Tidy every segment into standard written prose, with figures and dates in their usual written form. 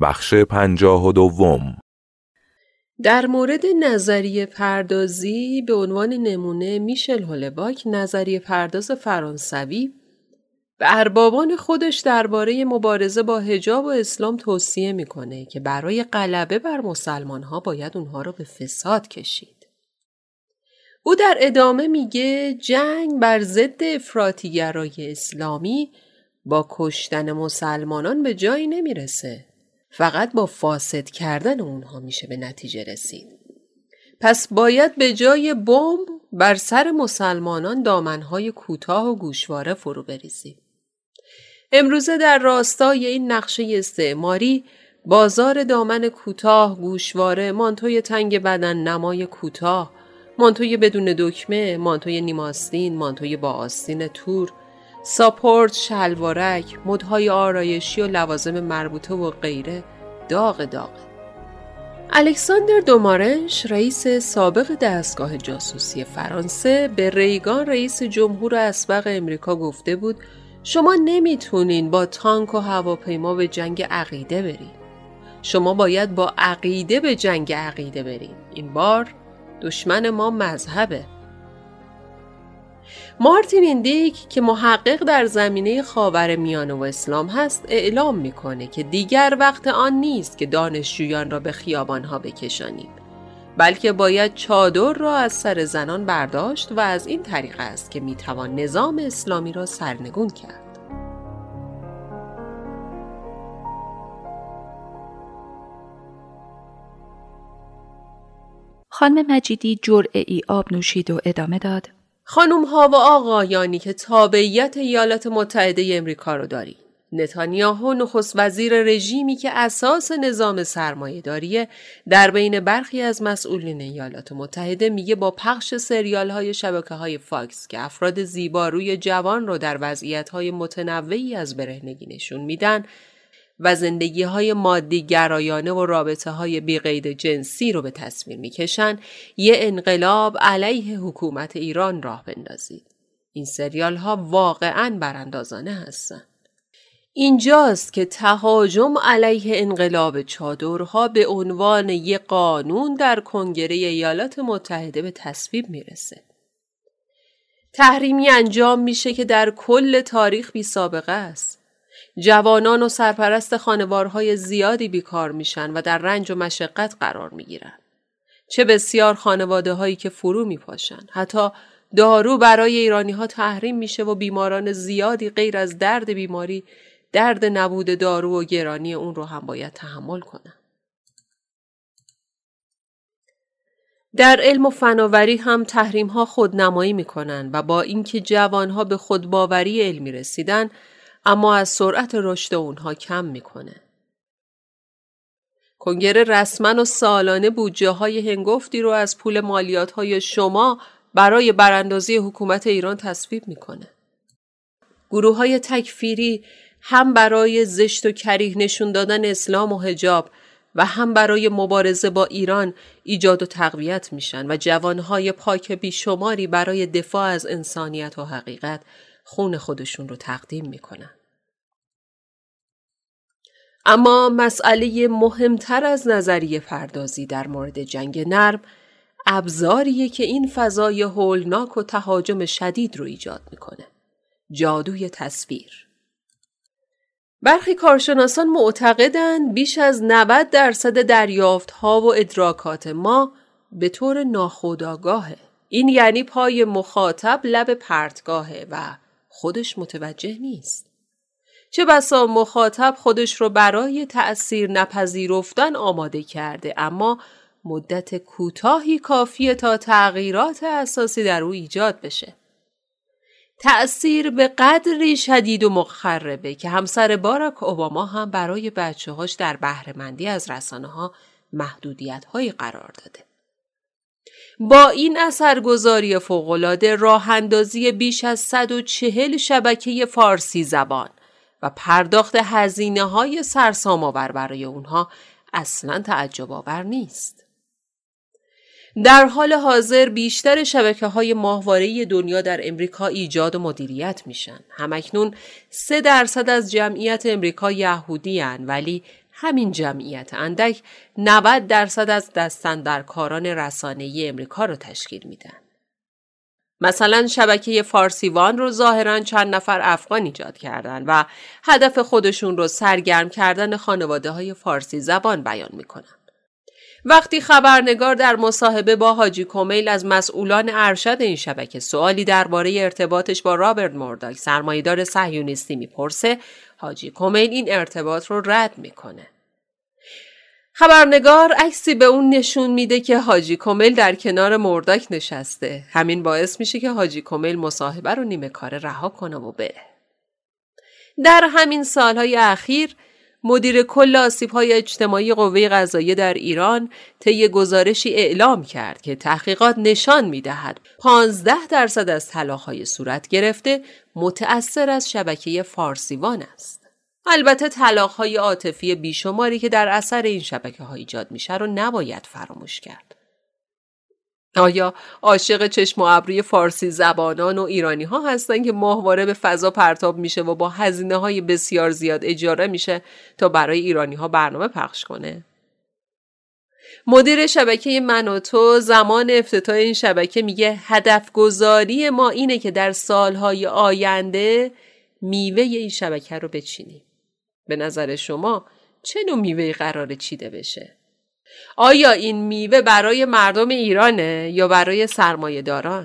بخش 52. در مورد نظریه پردازی به عنوان نمونه میشل هولباک، نظریه پرداز فرانسوی، به اربابان خودش درباره مبارزه با حجاب و اسلام توصیه میکنه که برای غلبه بر مسلمانها باید اونها رو به فساد کشید. او در ادامه میگه جنگ بر ضد افراطیگرای اسلامی با کشتن مسلمانان به جایی نمیرسه. فقط با فاسد کردن اونها میشه به نتیجه رسید. پس باید به جای بمب بر سر مسلمانان دامنهای کوتاه و گوشواره فرو بریزیم. امروزه در راستای این نقشه استعماری، بازار دامن کوتاه، گوشواره، مانتوی تنگ بدن نمای کوتاه، مانتوی بدون دکمه، مانتوی نیماستین، مانتوی با آستین تور، ساپورت، شلوارک، مدهای آرایشی و لوازم مربوطه و غیره داغ. الکساندر دومارنش، رئیس سابق دستگاه جاسوسی فرانسه، به ریگان رئیس جمهور اسبق امریکا گفته بود شما نمیتونین با تانک و هواپیما به جنگ عقیده برین. شما باید با عقیده به جنگ عقیده برین. این بار دشمن ما مذهبه. مارتین ایندیک که محقق در زمینه خاورمیانه و اسلام هست اعلام میکنه که دیگر وقت آن نیست که دانشجویان را به خیابانها بکشانیم، بلکه باید چادر را از سر زنان برداشت و از این طریق است که میتوان نظام اسلامی را سرنگون کرد. خانم مجیدی جرعه ای آب نوشید و ادامه داد: خانم ها و آقایانی که تابعیت ایالات متحده امریکا رو دارید، نتانیاهو نخست وزیر رژیمی که اساس نظام سرمایه‌داریه در بین برخی از مسئولین ایالات متحده میگه با پخش سریال‌های شبکه‌های فاکس که افراد زیباروی جوان رو در وضعیت‌های متنوعی از برهنگی نشون میدن و زندگی‌های مادی گرایانه و رابطه‌های بی‌قید جنسی رو به تصویر می‌کشن، یه انقلاب علیه حکومت ایران راه بندازید. این سریال‌ها واقعاً براندازانه هستن. اینجاست که تهاجم علیه انقلاب چادرها به عنوان یک قانون در کنگره ایالات متحده به تصویب میرسه. تحریمی انجام میشه که در کل تاریخ بی سابقه است. جوانان و سرپرست خانوارهای زیادی بیکار میشن و در رنج و مشقت قرار میگیرن. چه بسیار خانواده هایی که فرو میپاشن. حتی دارو برای ایرانی ها تحریم میشه و بیماران زیادی غیر از درد بیماری، درد نبود دارو و گرانی اون رو هم باید تحمل کنن. در علم و فناوری هم تحریم ها خودنمایی میکنن و با اینکه جوان ها به خودباوری علمی رسیدن، اما از سرعت رشد اونها کم میکنه. کنگره رسما و سالانه بودجه های هنگفتی رو از پول مالیات های شما برای براندازی حکومت ایران تصویب میکنه. گروه های تکفیری هم برای زشت و کریه نشون دادن اسلام و حجاب و هم برای مبارزه با ایران ایجاد و تقویت میشن و جوانهای پاک بیشماری برای دفاع از انسانیت و حقیقت خون خودشون رو تقدیم میکنن. اما مسئله مهمتر از نظریه پردازی در مورد جنگ نرم، ابزاریه که این فضای هولناک و تهاجم شدید رو ایجاد میکنه. جادوی تصویر. برخی کارشناسان معتقدند بیش از 90% دریافت‌ها و ادراکات ما به طور ناخودآگاهه. این یعنی پای مخاطب لب پرتگاهه و خودش متوجه نیست. چه بسا مخاطب خودش رو برای تأثیر نپذیرفتن آماده کرده، اما مدت کوتاهی کافیه تا تغییرات اساسی در او ایجاد بشه. تأثیر به قدری شدید و مخربه که همسر باراک اوباما هم برای بچه‌هاش در بهره‌مندی از رسانه‌ها محدودیت‌هایی قرار داده. با این اثرگذاری فوق‌العاده راه‌اندازی بیش از 140 شبکه فارسی زبان و پرداخت هزینه‌های سرسام‌آور برای اونها اصلاً تعجب‌آور نیست. در حال حاضر بیشتر شبکه‌های ماهواره‌ای دنیا در امریکا ایجاد و مدیریت میشن. همکنون 3% از جمعیت امریکا یهودی هن، ولی همین جمعیت اندک 90% از دستاندرکاران رسانه‌ای امریکا رو تشکیل میدن. مثلا شبکه فارسیوان رو ظاهراً چند نفر افغان ایجاد کردن و هدف خودشون رو سرگرم کردن خانواده‌های فارسی زبان بیان میکنن. وقتی خبرنگار در مصاحبه با حاجی کمیل از مسئولان ارشد این شبکه سوالی درباره ارتباطش با رابرت مورداک سرمایه‌دار صهیونیستی میپرسه، حاجی کمیل این ارتباط رو رد میکنه. خبرنگار عکسی به اون نشون میده که حاجی کمیل در کنار مورداک نشسته. همین باعث میشه که حاجی کمیل مصاحبه رو نیمه کاره رها کنه و بره. در همین سالهای اخیر مدیر کل آسیب‌های اجتماعی قوه قضاییه در ایران طی گزارشی اعلام کرد که تحقیقات نشان می‌دهد 15% از طلاق‌های صورت گرفته متأثر از شبکه فارسیوان است. البته طلاق‌های عاطفی بیشماری که در اثر این شبکه‌ها ایجاد میشه رو نباید فراموش کرد. آیا عاشق چشم و ابروی فارسی زبانان و ایرانی ها هستن که ماهواره به فضا پرتاب میشه و با هزینه های بسیار زیاد اجاره میشه تا برای ایرانی ها برنامه پخش کنه؟ مدیر شبکه من و تو زمان افتتاح این شبکه میگه هدف گذاری ما اینه که در سالهای آینده میوه این شبکه رو بچینیم. به نظر شما چه نوع میوه‌ای قراره چیده بشه؟ آیا این میوه برای مردم ایرانه یا برای سرمایه‌داران؟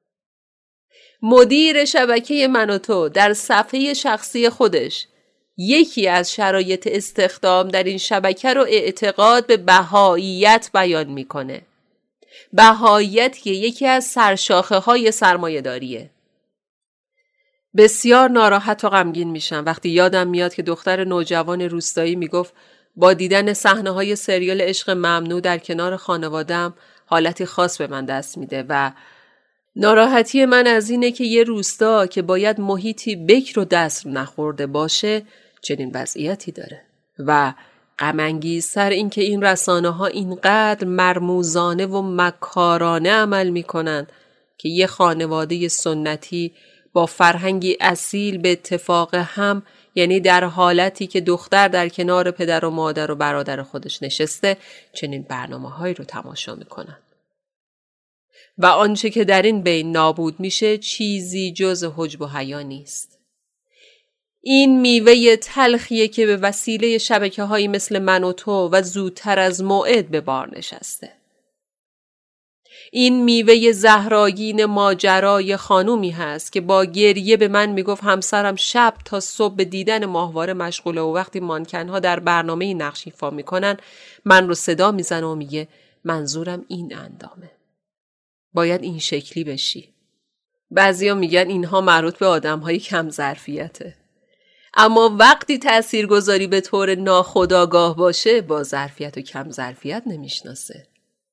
مدیر شبکه من و تو در صفحه شخصی خودش یکی از شرایط استخدام در این شبکه رو اعتقاد به بهاییت بیان میکنه. بهاییت که یکی از سرشاخه‌های سرمایه‌داریه. بسیار ناراحت و غمگین میشم وقتی یادم میاد که دختر نوجوان روستایی میگفت با دیدن صحنه‌های سریال عشق ممنوع در کنار خانواده‌ام حالتی خاص به من دست میده و ناراحتی من از اینه که یه روستا که باید محیطی بکر و دست نخورده باشه چنین وضعیتی داره و غم‌انگیزتر این که این رسانه‌ها اینقدر مرموزانه و مکارانه عمل میکنن که یه خانواده سنتی با فرهنگی اصیل به اتفاق هم، یعنی در حالتی که دختر در کنار پدر و مادر و برادر خودش نشسته چنین برنامه‌هایی رو تماشا میکنن. و آنچه که در این بین نابود میشه چیزی جز حجب و حیا نیست. این میوه تلخیه که به وسیله شبکه‌هایی مثل من و تو و زودتر از موعد به بار نشسته. این میوه زهراگین ماجرای خانومی هست که با گریه به من میگفت همسرم شب تا صبح به دیدن ماهواره مشغوله و وقتی مانکنها در برنامه نقش ایفا میکنن من رو صدا میزنه و میگه منظورم این اندامه. باید این شکلی بشی. بعضیا میگن اینها مربوط به آدم‌های کم ظرفیته. اما وقتی تاثیرگذاری به طور ناخودآگاه باشه با ظرفیت و کم ظرفیت نمیشناسه.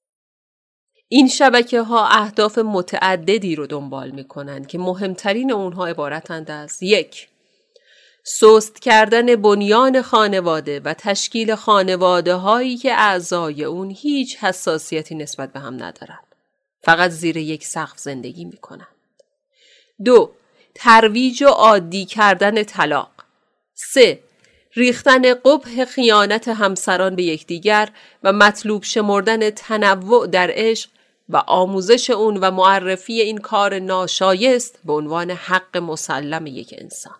این شبکه‌ها اهداف متعددی رو دنبال می‌کنند که مهمترین اونها عبارتند از 1. سست کردن بنیان خانواده و تشکیل خانواده‌هایی که اعضای اون هیچ حساسیتی نسبت به هم ندارند. فقط زیر یک سقف زندگی می‌کنند. 2. ترویج و عادی کردن طلاق. 3. ریختن قبح خیانت همسران به یکدیگر و مطلوب شمردن تنوع در عشق و آموزش اون و معرفی این کار ناشایست به عنوان حق مسلم یک انسان.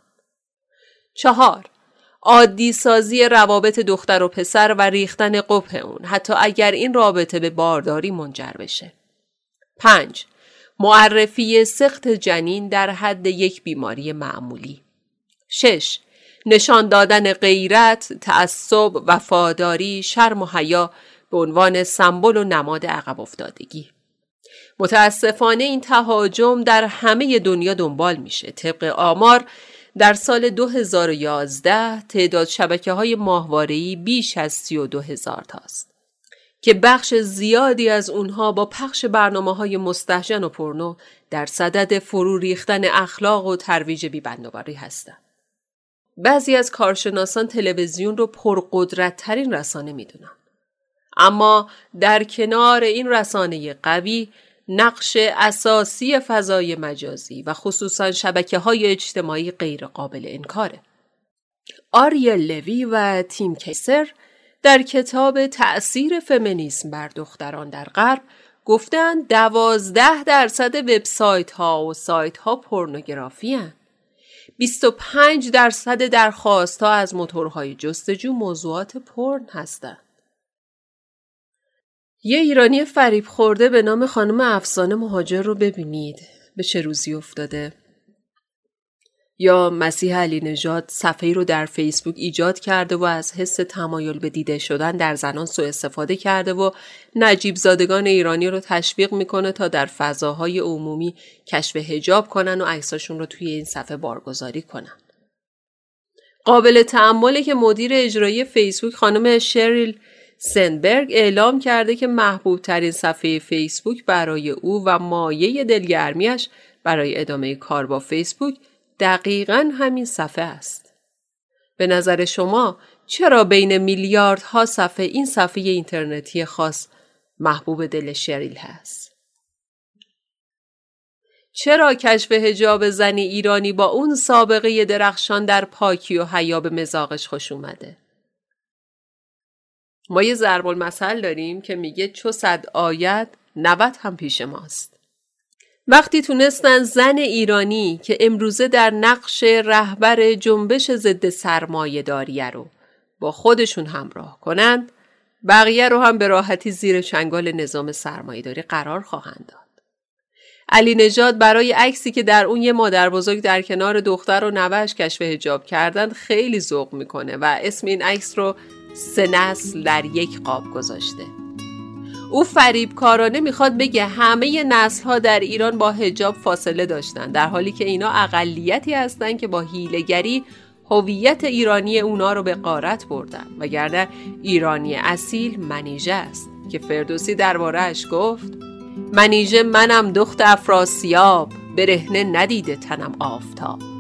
4. عادی سازی روابط دختر و پسر و ریختن قبح اون حتی اگر این رابطه به بارداری منجر بشه. 5. معرفی سقط جنین در حد یک بیماری معمولی. 6. نشان دادن غیرت، تعصب، وفاداری، شرم و حیا به عنوان سمبل و نماد عقب افتادگی. متاسفانه این تهاجم در همه دنیا دنبال میشه. طبق آمار در سال 2011 تعداد شبکه‌های ماهواره‌ای بیش از 32,000 تاست که بخش زیادی از اونها با پخش برنامه‌های مستهجن و پورنو در صدد فرو ریختن اخلاق و ترویج بی‌بندوباری هستند. بعضی از کارشناسان تلویزیون رو پرقدرت‌ترین رسانه میدونن. اما در کنار این رسانه قوی نقش اساسی فضای مجازی و خصوصاً شبکه‌های اجتماعی غیر قابل انکاره. آریل لوی و تیم کیسر در کتاب تأثیر فمینیسم بر دختران در غرب گفتن 12% وبسایت ها و سایت ها پورنوگرافی هستند. 25% درخواست ها از موتورهای جستجو موضوعات پورن هستند. یه ایرانی فریب خورده به نام خانم افسانه مهاجر رو ببینید به چه روزی افتاده. یا مسیح علی نژاد صفحه‌ای رو در فیسبوک ایجاد کرده و از حس تمایل به دیده شدن در زنان سوء استفاده کرده و نجیب زادگان ایرانی رو تشویق میکنه تا در فضاهای عمومی کشف حجاب کنن و عکساشون رو توی این صفحه بارگذاری کنن. قابل تأمله که مدیر اجرایی فیسبوک خانم شریل سندبرگ اعلام کرده که محبوب ترین صفحه فیسبوک برای او و مایه دلگرمیش برای ادامه کار با فیسبوک دقیقاً همین صفحه است. به نظر شما چرا بین میلیاردها صفحه این صفحه اینترنتی خاص محبوب دل شریل هست؟ چرا کشف حجاب زنی ایرانی با اون سابقه درخشان در پاکی و حیا به مذاقش خوش اومده؟ ما یه ضرب المثل داریم که میگه چو 100 آید 90 هم پیش ماست. وقتی تونستن زن ایرانی که امروزه در نقش رهبر جنبش ضد سرمایه‌داری رو با خودشون همراه کنند، بقیه رو هم به راحتی زیر چنگال نظام سرمایه‌داری قرار خواهند داد. علی نژاد برای عکسی که در اون یه مادر بزرگ در کنار دختر و نوه‌اش کشف حجاب کردن خیلی ذوق میکنه و اسم این عکس رو 3 نسل در یک قاب گذاشته. او فریبکارانه میخواد بگه همه نسل‌ها در ایران با حجاب فاصله داشتن، در حالی که اینا اقلیتی هستن که با حیله‌گری هویت ایرانی اونا رو به غارت بردن. وگرنه ایرانی اصیل منیژه است که فردوسی درباره‌اش گفت منیژه منم دخت افراسیاب، برهنه ندیده تنم آفتاب.